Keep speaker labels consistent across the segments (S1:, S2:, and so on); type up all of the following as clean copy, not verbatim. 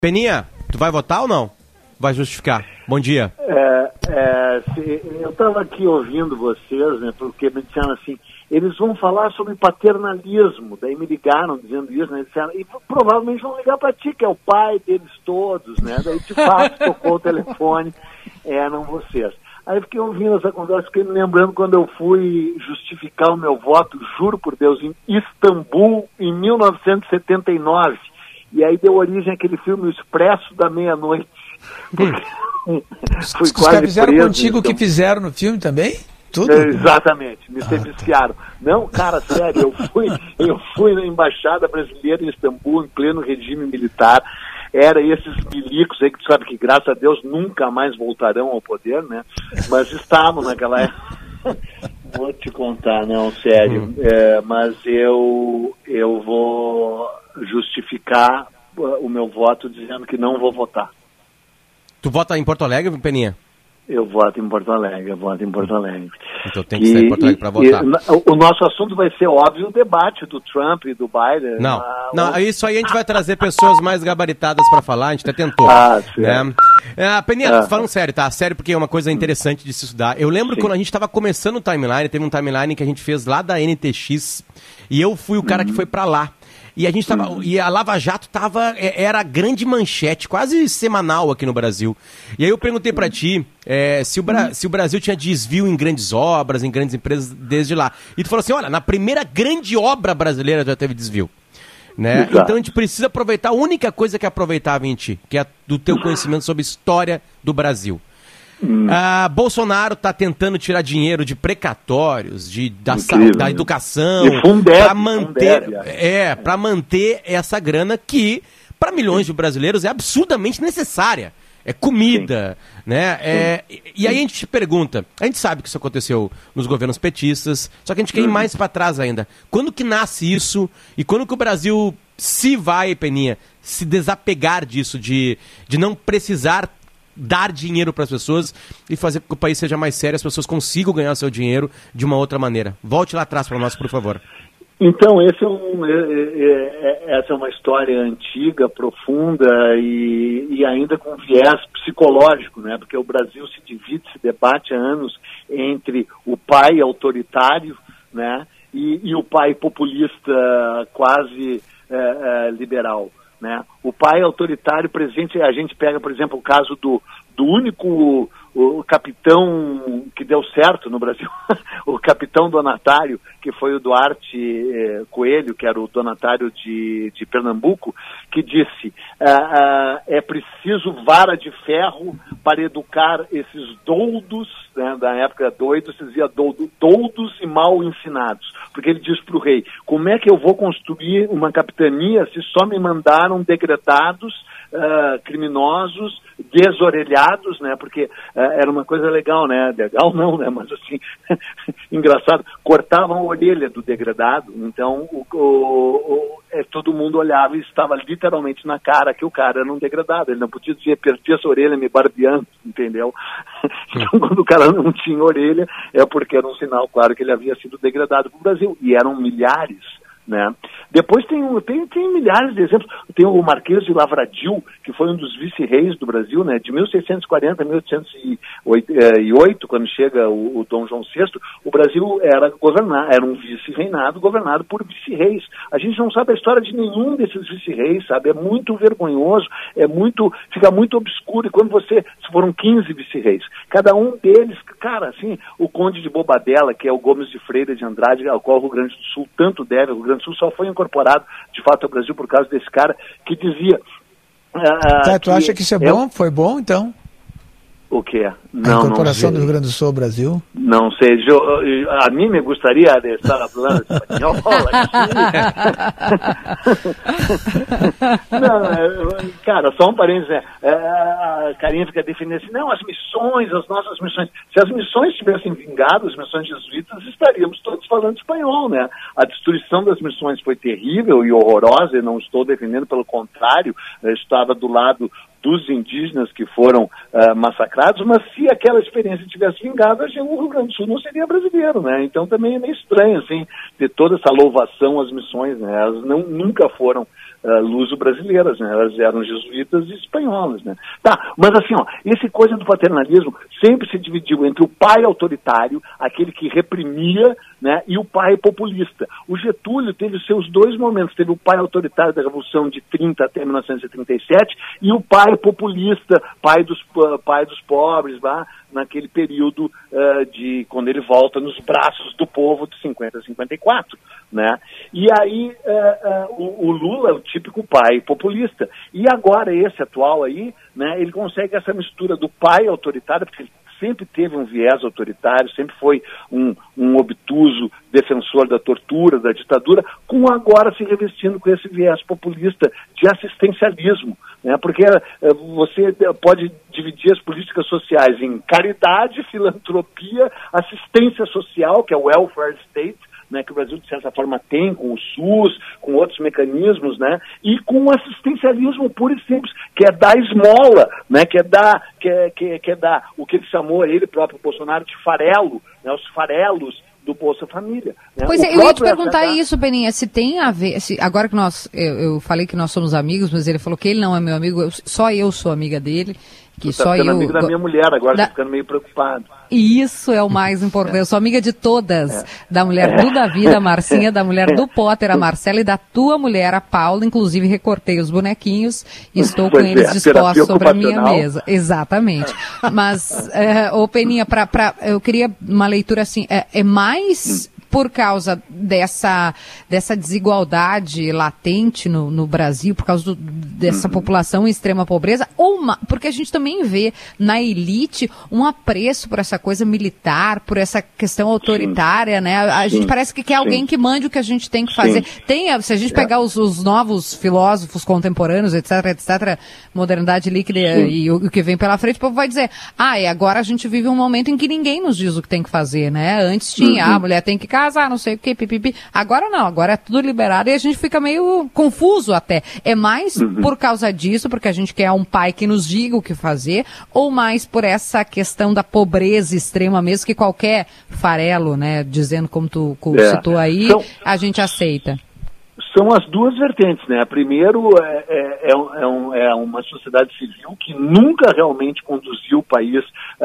S1: Peninha, tu vai votar ou não? Vai justificar. Bom dia.
S2: Eu estava aqui ouvindo vocês, né, porque me disseram assim, eles vão falar sobre paternalismo, daí me ligaram dizendo isso, né, disseram, e provavelmente vão ligar para ti, que é o pai deles todos, né, daí de fato tocou o telefone, eram vocês. Aí fiquei ouvindo essa conversa, fiquei me lembrando quando eu fui justificar o meu voto, juro por Deus, em Istambul, em 1979, e aí deu origem àquele filme O Expresso da Meia-Noite.
S3: Os caras fizeram contigo o que fizeram no filme também? Tudo?
S2: Exatamente, me serviciaram. Não, cara, sério, eu fui na Embaixada Brasileira em Istambul, em pleno regime militar. Era esses milicos aí que tu sabe que, graças a Deus, nunca mais voltarão ao poder, né? Mas estavam naquela época. Vou te contar, não, sério. Mas eu vou justificar o meu voto dizendo que não vou votar.
S1: Tu vota em Porto Alegre, Peninha?
S2: Eu voto em Porto Alegre,
S1: Então tem que sair em Porto Alegre para votar.
S2: O nosso assunto vai ser, óbvio, o debate do Trump e do Biden.
S1: Não, isso aí a gente vai trazer pessoas mais gabaritadas para falar, a gente até tentou. Né? Peninha, falando sério, tá? Sério, porque é uma coisa interessante de se estudar. Eu lembro quando a gente estava começando o timeline, teve um timeline que a gente fez lá da NTX, e eu fui o cara que foi para lá. E a gente tava, e a Lava Jato era a grande manchete, quase semanal aqui no Brasil. E aí eu perguntei pra ti se o Brasil tinha desvio em grandes obras, em grandes empresas desde lá. E tu falou assim, olha, na primeira grande obra brasileira já teve desvio. Né? Então a gente precisa aproveitar a única coisa que é aproveitável em ti, que é do teu conhecimento sobre a história do Brasil. Bolsonaro está tentando tirar dinheiro de precatórios, da educação, para manter essa grana que, para milhões de brasileiros, é absurdamente necessária. É comida, né? E aí a gente te pergunta, a gente sabe que isso aconteceu nos governos petistas, só que a gente quer ir mais para trás ainda. Quando que nasce isso e quando que o Brasil Peninha, se desapegar disso, de não precisar dar dinheiro para as pessoas e fazer com que o país seja mais sério, as pessoas consigam ganhar seu dinheiro de uma outra maneira. Volte lá atrás para nós, por favor.
S2: Então, essa é uma história antiga, profunda e ainda com viés psicológico, né? Porque o Brasil se divide, se debate há anos entre o pai autoritário, né? E o pai populista quase liberal. Né? O pai autoritário presente, a gente pega, por exemplo, o caso do único capitão que deu certo no Brasil, o capitão donatário, que foi o Duarte Coelho, que era o donatário de Pernambuco, que disse, é preciso vara de ferro para educar esses doudos, né, da época doido, se dizia doudos e mal ensinados, porque ele diz para o rei, como é que eu vou construir uma capitania se só me mandaram degradados, criminosos, desorelhados, né, porque era uma coisa legal, né, legal não, né, mas assim, engraçado, cortavam a orelha do degradado, então todo mundo olhava e estava literalmente na cara que o cara era um degradado, ele não podia dizer, perdi essa orelha me barbeando, entendeu? Então, quando o cara não tinha orelha, é porque era um sinal claro que ele havia sido degradado para o Brasil, e eram milhares, né? Depois tem milhares de exemplos. Tem o Marquês de Lavradio, que foi um dos vice-reis do Brasil, né? De 1640 a 1808, quando chega o Dom João VI, o Brasil era um vice-reinado governado por vice-reis. A gente não sabe a história de nenhum desses vice-reis, sabe? É muito vergonhoso, fica muito obscuro. E quando foram 15 vice-reis, cada um deles, cara, assim, o Conde de Bobadela, que é o Gomes de Freire de Andrade, ao qual o Rio Grande do Sul tanto deve, o Rio Grande do Sul só foi incorporado, de fato, ao Brasil por causa desse cara que dizia...
S3: tu acha que isso é bom? Foi bom, então?
S2: O quê?
S3: A incorporação do Rio Grande do Sul ao Brasil?
S2: Não sei. A mim me gostaria de estar falando espanhol aqui. Não, cara, só um parênteses. A Carinha fica defendendo assim, não, as nossas missões. Se as missões tivessem vingado, as missões jesuítas, estaríamos todos falando espanhol, né? A destruição das missões foi terrível e horrorosa, e não estou defendendo, pelo contrário, eu estava do lado dos indígenas que foram massacrados, mas se aquela experiência tivesse vingado, o Rio Grande do Sul não seria brasileiro, né? Então também é meio estranho, assim, ter toda essa louvação às missões, né? Elas nunca foram luso-brasileiras, né? Elas eram jesuítas e espanholas, né? Tá, mas assim, esse coisa do paternalismo sempre se dividiu entre o pai autoritário, aquele que reprimia, né, e o pai populista. O Getúlio teve os seus dois momentos, teve o pai autoritário da Revolução de 30 até 1937 e o pai populista, pai dos pobres, lá, naquele período de quando ele volta nos braços do povo de 50 a 54, né? E aí o Lula é o típico pai populista. E agora esse atual aí, né, ele consegue essa mistura do pai autoritário, porque ele sempre teve um viés autoritário, sempre foi um obtuso defensor da tortura, da ditadura, com agora se revestindo com esse viés populista de assistencialismo, né? Porque você pode dividir as políticas sociais em caridade, filantropia, assistência social, que é o welfare state, né, que o Brasil, de certa forma, tem com o SUS, com outros mecanismos, né, e com o assistencialismo puro e simples, que é dar esmola, né, que é dar o que ele chamou, ele próprio, Bolsonaro, de farelo, né, os farelos do Bolsa Família. Né?
S4: Pois é, eu ia te perguntar isso, Peninha, se tem a ver, agora que eu falei que nós somos amigos, mas ele falou que ele não é meu amigo, só eu sou amiga dele, que só eu...
S2: amigo da minha mulher agora, tô ficando meio preocupado.
S4: Isso é o mais importante. Eu sou amiga de todas. Da mulher do Davi, da Marcinha, da mulher do Potter, a Marcela, e da tua mulher, a Paula. Inclusive, recortei os bonequinhos e estou com eles dispostos sobre a minha mesa. Exatamente. Mas, ô Peninha, eu queria uma leitura assim, é mais... por causa dessa desigualdade latente no Brasil, por causa dessa população em extrema pobreza, porque a gente também vê na elite um apreço por essa coisa militar, por essa questão autoritária, né? A gente parece que quer alguém que mande o que a gente tem que fazer. Se a gente pegar os novos filósofos contemporâneos, etc., modernidade líquida e o que vem pela frente, o povo vai dizer, agora a gente vive um momento em que ninguém nos diz o que tem que fazer, né? Antes tinha, a mulher tem que casar, não sei o que, pipipi. Agora não, agora é tudo liberado e a gente fica meio confuso até. É mais por causa disso, porque a gente quer um pai que nos diga o que fazer, ou mais por essa questão da pobreza extrema mesmo, que qualquer farelo, né, dizendo como tu citou aí, a gente aceita?
S2: São as duas vertentes, né? Primeiro, é uma sociedade civil que nunca realmente conduziu o país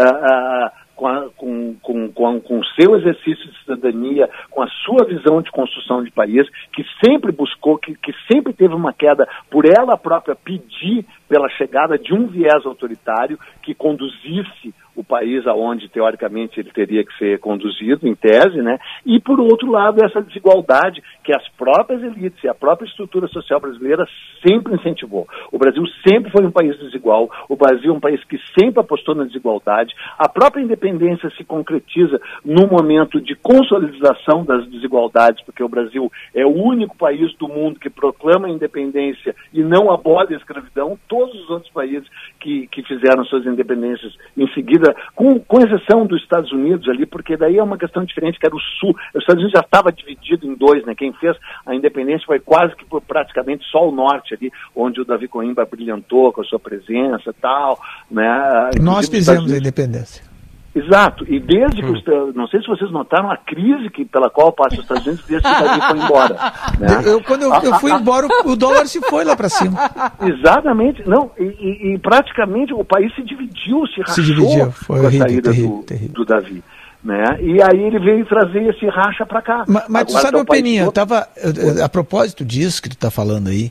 S2: com o seu exercício de cidadania, com a sua visão de construção de país, que sempre buscou, que sempre teve uma queda por ela própria pedir pela chegada de um viés autoritário que conduzisse o país aonde, teoricamente, ele teria que ser conduzido, em tese, né? E, por outro lado, essa desigualdade que as próprias elites e a própria estrutura social brasileira sempre incentivou. O Brasil sempre foi um país desigual, o Brasil é um país que sempre apostou na desigualdade, a própria independência se concretiza no momento de consolidação das desigualdades, porque o Brasil é o único país do mundo que proclama a independência e não abole a escravidão. Todos os outros países que fizeram suas independências em seguida, com exceção dos Estados Unidos ali, porque daí é uma questão diferente, que era o Sul. Os Estados Unidos já estava dividido em dois, né? Quem fez a independência foi quase que praticamente só o Norte ali, onde o Davi Coimbra brilhantou com a sua presença e tal, né?
S3: Nós fizemos a independência.
S2: Exato, e desde que não sei se vocês notaram a crise pela qual passa os Estados Unidos desde que o Davi foi embora. Né?
S3: Quando eu fui embora, o dólar se foi lá para cima.
S2: Exatamente, não, e praticamente o país se rachou
S3: foi
S2: com a
S3: horrível,
S2: saída do Davi. Né? E aí ele veio trazer esse racha para cá.
S3: Mas tu sabe, Peninha, eu tava, a propósito disso que tu está falando aí,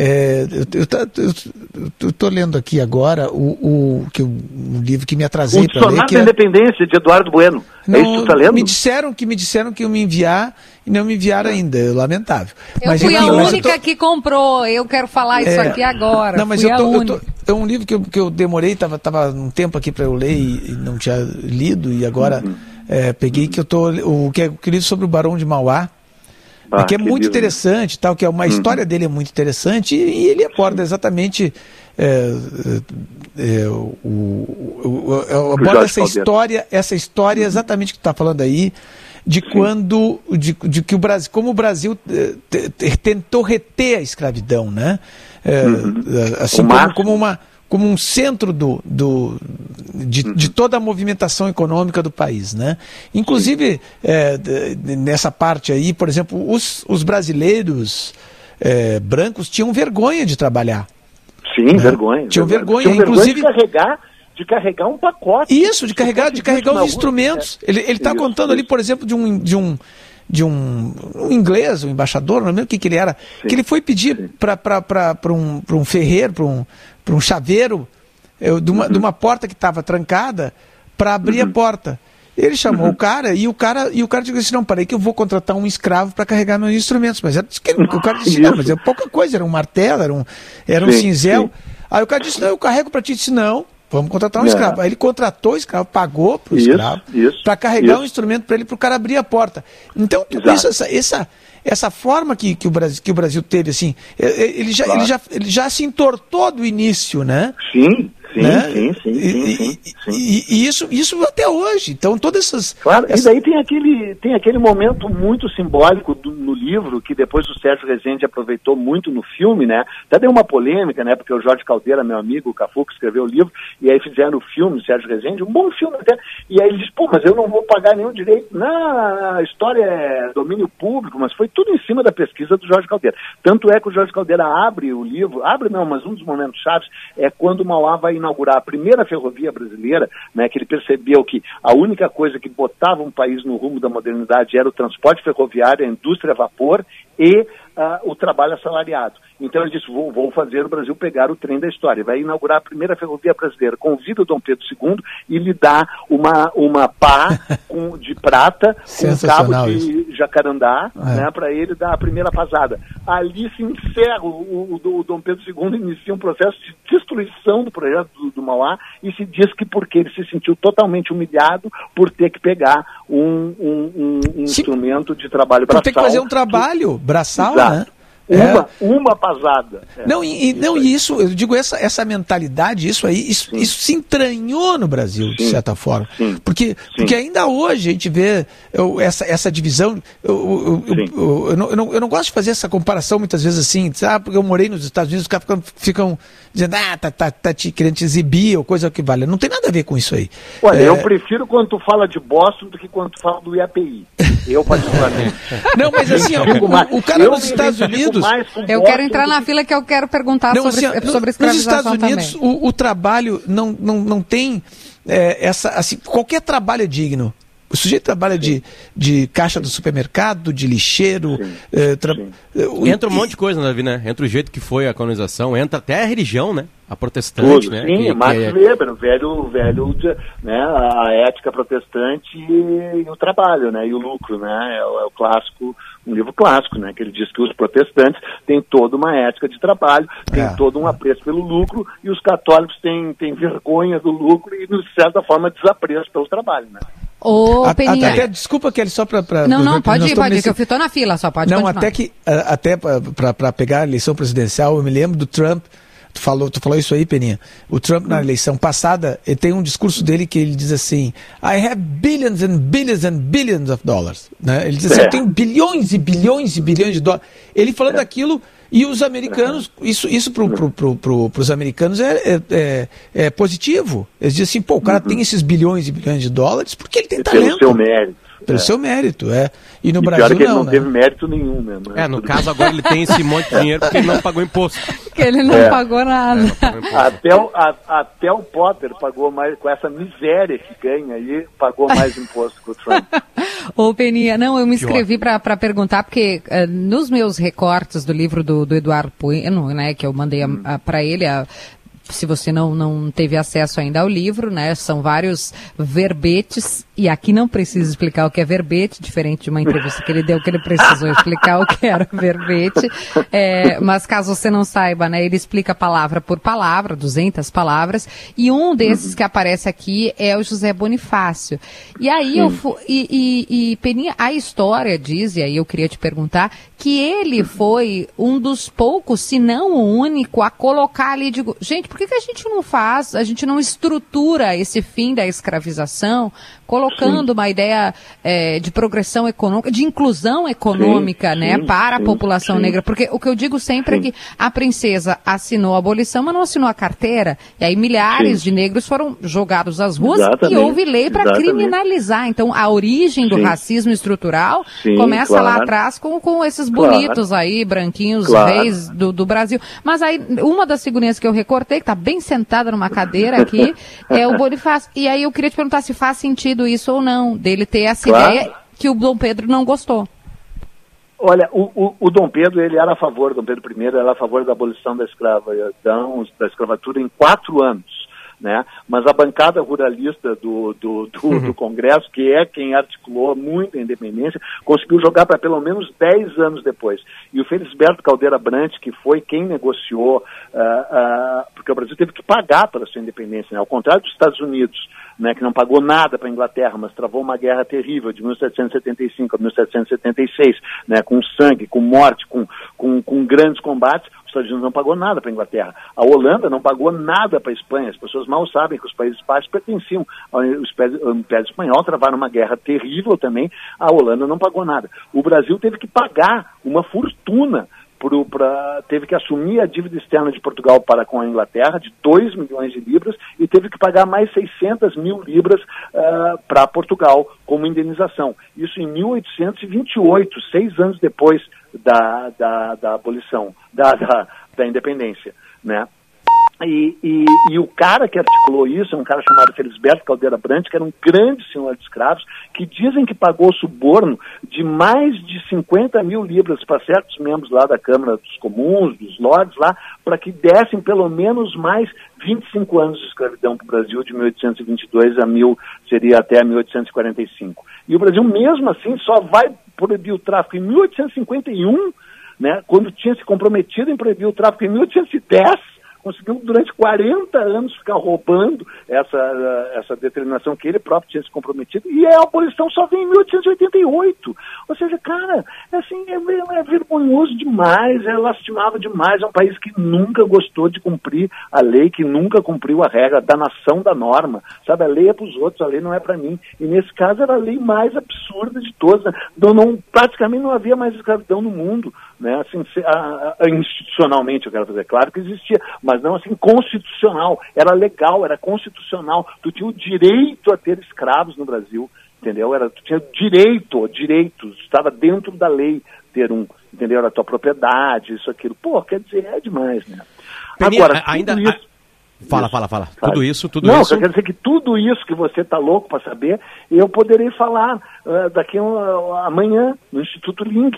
S3: eu tô lendo aqui agora o livro que me atrasei para ler. O
S2: Dicionário da Independência, de Eduardo Bueno.
S3: Não,
S2: é isso que tu tá lendo?
S3: Me disseram que iam me enviar e não me enviaram ainda, lamentável.
S4: Eu fui a única que comprou, eu quero falar isso aqui agora.
S3: Não, mas é um livro que eu demorei, tava um tempo aqui para eu ler e não tinha lido, e agora peguei que eu tô o livro sobre o Barão de Mauá, que é muito interessante, tal, que é uma história dele é muito interessante, e ele aborda exatamente aborda essa história exatamente que tu está falando aí, de quando, de que o Brasil, como o Brasil tentou reter a escravidão, né? Assim como um centro de toda a movimentação econômica do país, né? Inclusive, nessa parte aí, por exemplo, os brasileiros brancos tinham vergonha de trabalhar.
S2: Sim, vergonha.
S3: Tinham vergonha, inclusive...
S2: de carregar um pacote.
S3: Isso, de carregar os instrumentos. Ele está contando ali, por exemplo, de um inglês, um embaixador, não lembro o que ele era, que ele foi pedir para um ferreiro, para um chaveiro, de uma porta que estava trancada, para abrir a porta. Ele chamou o cara e o cara disse assim, não, peraí que eu vou contratar um escravo para carregar meus instrumentos. Mas o cara disse, não, mas é pouca coisa, era um martelo, era um cinzel. Sim. Aí o cara disse, não, eu carrego para ti. Disse, não, vamos contratar um escravo. Aí ele contratou o escravo, pagou para o escravo, para carregar um instrumento para ele, para o cara abrir a porta. Então, tudo isso, essa forma que o Brasil teve, assim, ele já se entortou do início, né?
S2: Sim.
S3: E isso até hoje. Então, todas essas...
S2: Claro, e daí tem aquele momento muito simbólico no livro, que depois o Sérgio Rezende aproveitou muito no filme, né? Até deu uma polêmica, né? Porque o Jorge Caldeira, meu amigo, o Cafu, que escreveu o livro, e aí fizeram o filme, o Sérgio Rezende, um bom filme até. E aí ele disse, mas eu não vou pagar nenhum direito. Não, a história é domínio público, mas foi tudo em cima da pesquisa do Jorge Caldeira. Tanto é que o Jorge Caldeira abre o livro, mas um dos momentos chaves é quando o Mauá vai inaugurar a primeira ferrovia brasileira, né, que ele percebeu que a única coisa que botava um país no rumo da modernidade era o transporte ferroviário, a indústria a vapor e o trabalho assalariado. Então ele disse, vou fazer o Brasil pegar o trem da história. Vai inaugurar a primeira ferrovia brasileira. Convida o Dom Pedro II e lhe dá uma pá de prata com um cabo de jacarandá, né, para ele dar a primeira pasada. Ali se encerra, o Dom Pedro II inicia um processo de destruição do projeto do Mauá e se diz que porque ele se sentiu totalmente humilhado por ter que pegar um instrumento de trabalho braçal.
S3: Tem que fazer um trabalho braçal,
S2: exato,
S3: né?
S2: Uma pasada.
S3: Isso, eu digo, essa mentalidade, isso se entranhou no Brasil, de certa forma. Porque ainda hoje a gente vê essa divisão. Eu não gosto de fazer essa comparação muitas vezes assim, porque eu morei nos Estados Unidos, os caras ficam dizendo, tá te querendo te exibir ou coisa que vale. Não tem nada a ver com isso aí.
S2: Olha, eu prefiro quando tu fala de Boston do que quando tu fala do IAPI. Eu, particularmente.
S3: Não, mas assim, o cara nos Estados Unidos...
S4: Eu quero entrar na fila que eu quero perguntar sobre escravização. Nos Estados Unidos,
S3: o trabalho não tem qualquer trabalho é digno. O sujeito trabalha de caixa do supermercado, de lixeiro.
S1: Entra um monte de coisa na vida, né? Entra o jeito que foi a colonização, entra até a religião, né? A protestante,
S2: tudo,
S1: né?
S2: Sim, Max Weber, o velho, né? A ética protestante e o trabalho, né? E o lucro, né? É o clássico, um livro clássico, né? Que ele diz que os protestantes têm toda uma ética de trabalho, têm todo um apreço pelo lucro, e os católicos têm vergonha do lucro e, de certa forma, desapreço pelo trabalho, né?
S3: Até, desculpa, Kelly, só para...
S4: Não, pode ir, que eu estou na fila, só pode continuar.
S3: Até para pegar a eleição presidencial, eu me lembro do Trump. Tu falou isso aí, Peninha. O Trump, na eleição passada, ele tem um discurso dele que ele diz assim, I have billions and billions and billions of dollars. Né? Ele diz assim, eu tenho bilhões e bilhões e bilhões de dólares. Ele falando aquilo, e os americanos, isso para os americanos é positivo. Eles dizem assim, o cara tem esses bilhões e bilhões de dólares porque ele tem talento.
S2: Pelo seu mérito.
S3: Pelo seu mérito, E no Brasil
S2: que ele não teve mérito nenhum, né?
S1: No caso agora ele tem esse monte de dinheiro porque ele não pagou imposto.
S4: Porque ele não pagou nada.
S2: Até o Potter pagou mais, com essa miséria que ganha aí, pagou mais imposto que o Trump.
S4: Ô, Peninha, eu me inscrevi para perguntar, porque nos meus recortes do livro do Eduardo Bueno, né, que eu mandei para ele, se você não teve acesso ainda ao livro, né, são vários verbetes, e aqui não precisa explicar o que é verbete, diferente de uma entrevista que ele deu, que ele precisou explicar o que era verbete, mas caso você não saiba, né, ele explica palavra por palavra, 200 palavras, e um desses que aparece aqui é o José Bonifácio. E aí Peninha, a história diz, e aí eu queria te perguntar, que ele foi um dos poucos, se não o único, a colocar ali, por que a gente não estrutura esse fim da escravização, colocando colocando uma ideia de progressão econômica, de inclusão econômica, para a população negra. Porque o que eu digo sempre é que a princesa assinou a abolição, mas não assinou a carteira. E aí milhares de negros foram jogados às ruas e houve lei para criminalizar. Então, a origem do racismo estrutural começa lá atrás com esses bonitos aí, branquinhos, reis do Brasil. Mas aí, uma das figurinhas que eu recortei, que está bem sentada numa cadeira aqui, é o Bonifácio. E aí eu queria te perguntar se faz sentido isso ou não, dele ter essa ideia que o Dom Pedro não gostou.
S2: Olha, o Dom Pedro, ele era a favor, Dom Pedro I era a favor da abolição da escravatura em 4 anos. Né? Mas a bancada ruralista do Congresso, que é quem articulou muito a independência, conseguiu jogar para pelo menos 10 anos depois. E o Felisberto Caldeira Brant, que foi quem negociou, porque o Brasil teve que pagar pela sua independência, né? Ao contrário dos Estados Unidos, né, que não pagou nada para a Inglaterra, mas travou uma guerra terrível de 1775 a 1776, né, com sangue, com morte, com grandes combates. Os Estados Unidos não pagou nada para a Inglaterra. A Holanda não pagou nada para a Espanha. As pessoas mal sabem que os Países Baixos pertenciam ao Império Espanhol, travaram uma guerra terrível também. A Holanda não pagou nada. O Brasil teve que pagar uma fortuna, teve que assumir a dívida externa de Portugal para com a Inglaterra, de 2 milhões de libras, e teve que pagar mais 600 mil libras para Portugal como indenização. Isso em 1828, 6 anos depois da abolição, da independência, né? E o cara que articulou isso é um cara chamado Felisberto Caldeira Brant, que era um grande senhor de escravos, que dizem que pagou suborno de mais de 50 mil libras para certos membros lá da Câmara dos Comuns, dos Lords lá, para que dessem pelo menos mais 25 anos de escravidão para o Brasil, de 1822 seria até 1845. E o Brasil, mesmo assim, só vai proibir o tráfico em 1851, né, quando tinha se comprometido em proibir o tráfico em 1810, conseguiu durante 40 anos ficar roubando essa determinação que ele próprio tinha se comprometido, e a abolição só vem em 1888. Ou seja, cara, assim, é vergonhoso demais, é lastimável demais. É um país que nunca gostou de cumprir a lei, que nunca cumpriu a regra da nação da norma. Sabe, a lei é para os outros, a lei não é para mim. E nesse caso era a lei mais absurda de todas. Né? Praticamente não havia mais escravidão no mundo. Né, assim, institucionalmente, eu quero dizer, claro que existia, mas não assim constitucional, era legal, era constitucional, tu tinha o direito a ter escravos no Brasil, entendeu? Tu tinha direitos, estava dentro da lei ter entendeu? Era a tua propriedade, isso, aquilo, quer dizer, é demais, né?
S1: Peninha, agora, ainda... Isso, Fala. Tudo isso. Não,
S2: quer dizer que tudo isso que você está louco para saber, eu poderei falar daqui amanhã no Instituto Link.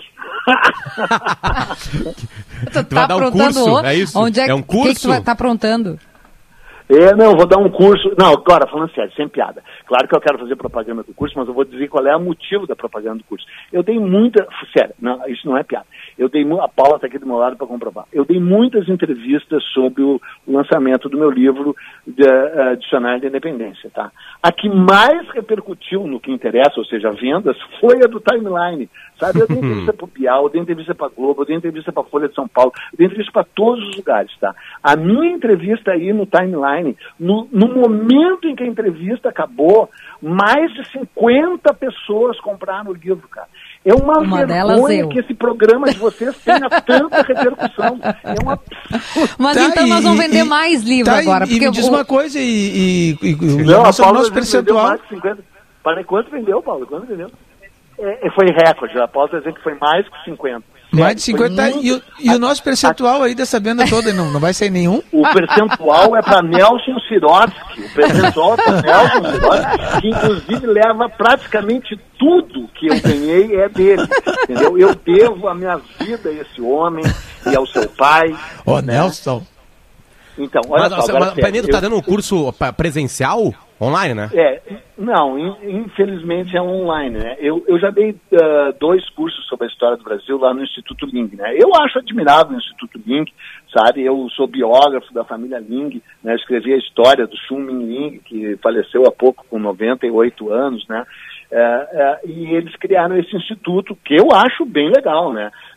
S4: Tu vai dar um curso, é isso?
S1: É um curso?
S4: O que tu vai estar aprontando?
S2: Vou dar um curso. Não, agora, falando sério, sem piada. Claro que eu quero fazer propaganda do curso, mas eu vou dizer qual é o motivo da propaganda do curso. Eu dei muita... Sério, não, isso não é piada. A Paula está aqui do meu lado para comprovar. Eu dei muitas entrevistas sobre o lançamento do meu livro Dicionário da Independência, tá? A que mais repercutiu no que interessa, ou seja, vendas, foi a do Timeline, sabe? Eu dei entrevista para o Bial, eu dei entrevista para a Globo, eu dei entrevista para a Folha de São Paulo, eu dei entrevista para todos os lugares, tá? A minha entrevista aí no Timeline, no momento em que a entrevista acabou, mais de 50 pessoas compraram o livro, cara. É uma vergonha que esse programa de vocês tenha tanta repercussão. É uma...
S4: Mas então nós vamos vender mais livros agora.
S3: Porque me diz uma coisa
S2: não, o nosso percentual... Mais de 50. Para quanto vendeu, Paulo? Quanto vendeu? Foi recorde. A Paulo está dizendo que foi mais que 50.
S3: Mais de 50. E o nosso percentual aí dessa venda toda, não vai sair nenhum?
S2: O percentual é para Nelson Sirotsky. O percentual é para Nelson Sirotsky, que inclusive leva praticamente tudo que eu ganhei é dele. Entendeu? Eu devo a minha vida a esse homem e ao seu pai.
S3: Nelson.
S2: Então, olha
S1: só. Mas o Penedo está dando um curso presencial? Online, né?
S2: Não, infelizmente é online, né? Eu já dei 2 cursos sobre a história do Brasil lá no Instituto Ling, né? Eu acho admirável o Instituto Ling, sabe? Eu sou biógrafo da família Ling, né? Escrevi a história do Chun Min Ling, que faleceu há pouco com 98 anos, né? E eles criaram esse instituto, que eu acho bem legal, né?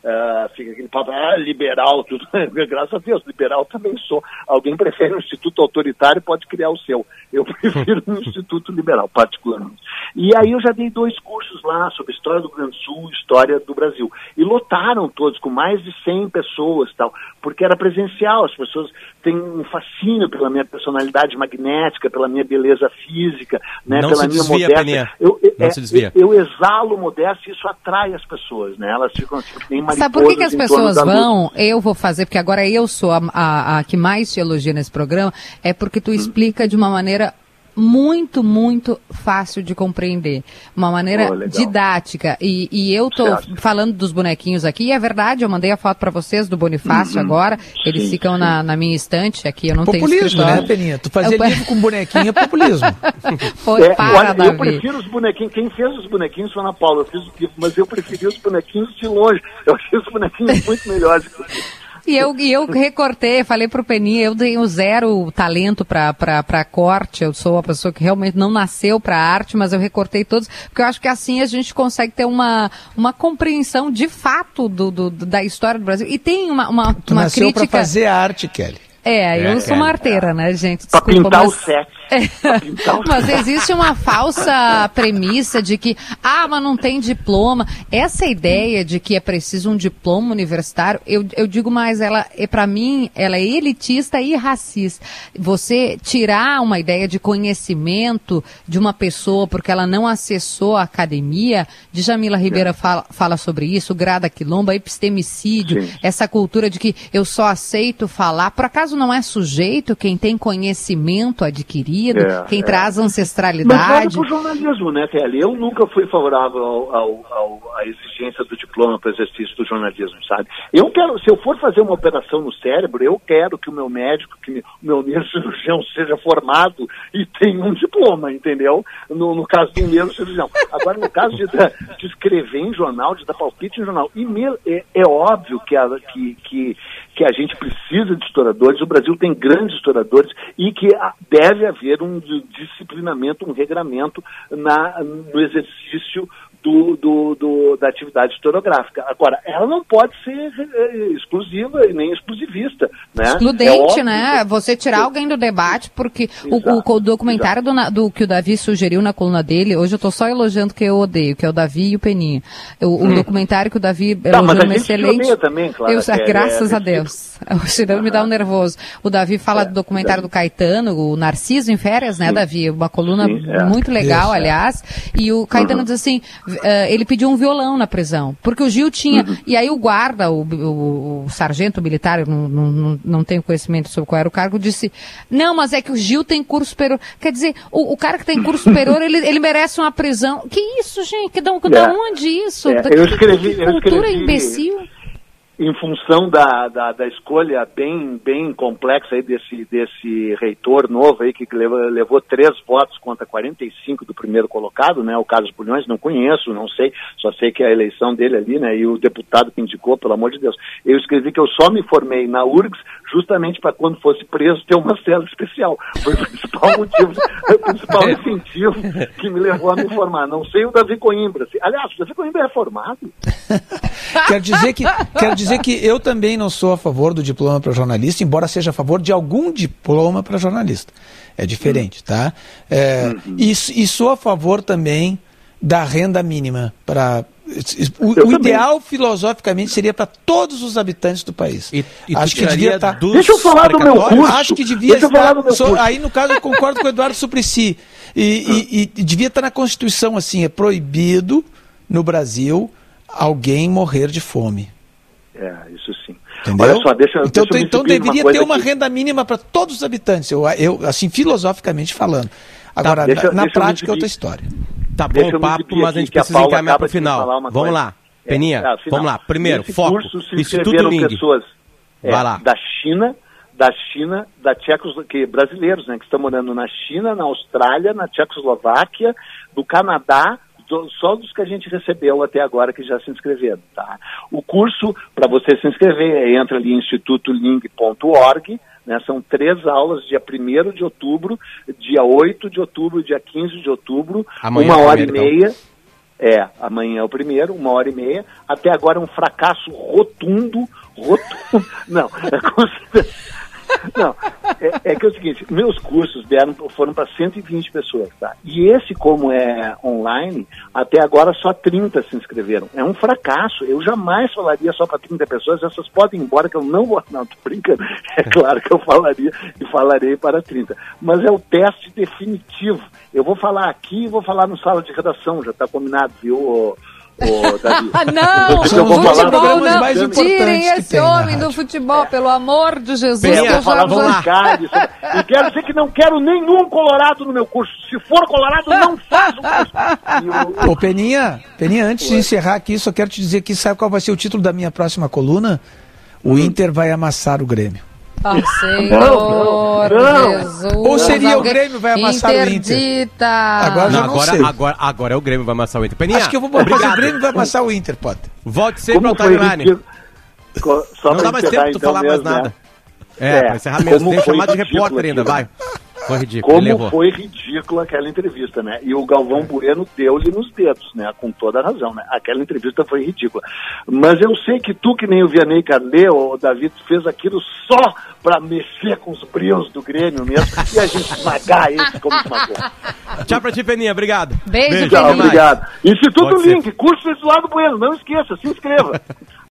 S2: fica aquele papo, liberal, tudo. Graças a Deus, liberal também sou. Alguém prefere um instituto autoritário, pode criar o seu. Eu prefiro um instituto liberal, particularmente. E aí eu já dei 2 cursos lá sobre história do Rio Grande do Sul, história do Brasil. E lotaram todos, com mais de 100 pessoas e tal, porque era presencial, as pessoas têm um fascínio pela minha personalidade magnética, pela minha beleza física, né,
S1: não
S2: pela
S1: se
S2: minha
S1: desvia,
S2: modéstia.
S1: Não se desvia.
S2: Eu exalo modéstia e isso atrai as pessoas, né? Elas ficam assim, nem mariposas.
S4: Sabe por que as pessoas vão? Eu vou fazer, porque agora eu sou a que mais te elogia nesse programa, é porque tu explica de uma maneira muito, muito fácil de compreender. Uma maneira didática. E eu tô falando dos bonequinhos aqui, e é verdade, eu mandei a foto para vocês do Bonifácio agora, eles ficam na minha estante aqui, eu não tenho escritório.
S3: Né, Peninha? Tu fazer livro com bonequinho é populismo.
S2: Eu prefiro os bonequinhos, quem fez os bonequinhos foi a Ana Paula, eu fiz o livro, mas eu preferi os bonequinhos de longe, eu achei os bonequinhos muito melhores.
S4: E eu recortei, falei pro Peninha, eu tenho 0 talento pra corte, eu sou uma pessoa que realmente não nasceu pra arte, mas eu recortei todos, porque eu acho que assim a gente consegue ter uma compreensão de fato da história do Brasil. E tem uma
S3: nasceu
S4: crítica...
S3: pra fazer arte, Kelly.
S4: Eu sou uma arteira, né, gente?
S2: Desculpa, pra pintar o set.
S4: Mas existe uma falsa premissa de que, mas não tem diploma. Essa ideia de que é preciso um diploma universitário, eu digo mais, para mim, ela é elitista e racista. Você tirar uma ideia de conhecimento de uma pessoa porque ela não acessou a academia, Djamila Ribeira fala sobre isso, Grada Quilomba, epistemicídio, essa cultura de que eu só aceito falar, por acaso não é sujeito quem tem conhecimento adquirido, quem traz ancestralidade.
S2: Mas nada pro jornalismo, né, Kelly? Eu nunca fui favorável à exigência do diploma para o exercício do jornalismo, sabe? Eu quero, se eu for fazer uma operação no cérebro, eu quero que o meu médico, que o meu neurocirurgião seja formado e tenha um diploma, entendeu? No caso do neurocirurgião. Agora, no caso de escrever em jornal, de dar palpite em jornal, é óbvio que a gente precisa de historiadores, o Brasil tem grandes historiadores e que deve haver um disciplinamento, um regramento no exercício da atividade historiográfica. Agora, ela não pode ser exclusiva e nem exclusivista, né?
S4: Excludente, né? Você tirar alguém do debate, porque o documentário do que o Davi sugeriu na coluna dele, hoje eu estou só elogiando que eu odeio, que é o Davi e o Peninha. O documentário que o Davi elogiou uma excelente...
S2: Também, claro,
S4: graças a Deus. O Cirano me dá um nervoso. O Davi fala do documentário do Caetano, o Narciso em Férias, né, Davi? Uma coluna muito legal, aliás. E o Caetano diz assim... ele pediu um violão na prisão, porque o Gil tinha, e aí o guarda, o sargento militar, eu não tenho conhecimento sobre qual era o cargo, disse, não, mas é que o Gil tem curso superior, quer dizer, o cara que tem curso superior, ele merece uma prisão. Que isso, gente? Da onde isso?
S2: Eu escrevi,
S4: cultura imbecil.
S2: Em função da escolha bem complexa aí desse reitor novo aí, que levou 3 votos contra 45 do primeiro colocado, né, o Carlos Bulhões, não conheço, não sei, só sei que é a eleição dele ali, né, e o deputado que indicou, pelo amor de Deus. Eu escrevi que eu só me formei na URGS justamente para quando fosse preso ter uma cela especial. Foi o principal motivo, o principal incentivo que me levou a me formar. Não sei o Davi Coimbra. Aliás, o Davi Coimbra é formado.
S3: Quero dizer que eu também não sou a favor do diploma para jornalista, embora seja a favor de algum diploma para jornalista. É diferente, tá? E sou a favor também da renda mínima para... O ideal, filosoficamente, seria para todos os habitantes do país.
S1: Acho que devia estar...
S2: Deixa eu falar do meu curso.
S3: Acho que devia estar... Aí, no caso, eu concordo com o Eduardo Suplicy. E devia estar na Constituição, assim, é proibido, no Brasil, alguém morrer de fome.
S2: Isso sim.
S3: Entendeu?
S2: Olha só,
S3: então deveria ter uma renda mínima para todos os habitantes, eu assim, filosoficamente falando. Agora, na prática é outra história.
S1: Tá bom o papo, mas a gente precisa encaminhar para o final. Vamos lá, Peninha, vamos lá. Primeiro, foco, Instituto Ling.
S2: Pessoas
S1: vai lá.
S2: Da China, da Tchecoslováquia, brasileiros, né, que estão morando na China, na Austrália, na Tchecoslováquia, do Canadá, só dos que a gente recebeu até agora que já se inscreveram, tá? O curso, para você se inscrever, entra ali em institutoling.org, né? São 3 aulas, dia 1º de outubro, dia 8 de outubro, dia 15 de outubro, amanhã, 1 hora e meia. Amanhã é o primeiro, 1h30. Até agora é um fracasso rotundo. Não, Não, que é o seguinte, meus cursos foram para 120 pessoas, tá? E esse, como é online, até agora só 30 se inscreveram. É um fracasso, eu jamais falaria só para 30 pessoas, essas podem ir embora que eu não vou, não, tô brincando, é claro que eu falaria e falarei para 30, mas é o teste definitivo. Eu vou falar aqui e vou falar no sala de redação, já está combinado, viu, Davi?
S4: Não, futebol não, tirem esse homem do futebol, pelo amor de Jesus.
S2: E quero dizer que não quero nenhum colorado no meu curso. Se for colorado, não faço o curso.
S3: Ô, Peninha, antes de encerrar aqui, só quero te dizer que sabe qual vai ser o título da minha próxima coluna? O Inter vai amassar o Grêmio.
S4: Senhor Jesus.
S3: Ou seria o Grêmio vai amassar o Inter?
S1: Agora é o Grêmio vai amassar o Inter. Peninha,
S3: acho que eu vou fazer o Grêmio vai amassar o Inter, Potter.
S1: Volte sempre ao timeline. Não dá mais tempo de tu falar mais nada. Pra encerrar mesmo. Tem chamado de repórter ainda, vai. Foi ridículo.
S2: Como foi ridícula aquela entrevista, né? E o Galvão Bueno deu-lhe nos dedos, né? Com toda a razão, né? Aquela entrevista foi ridícula. Mas eu sei que tu, que nem o Vianney Carlet, o Davi, fez aquilo só pra mexer com os brios do Grêmio mesmo e a gente esmagar esse como esmagou.
S1: Tchau pra ti, Peninha. Obrigado.
S4: Beijo,
S2: Tchau, obrigado. Instituto Link, curso do Eduardo Bueno. Não esqueça, se inscreva.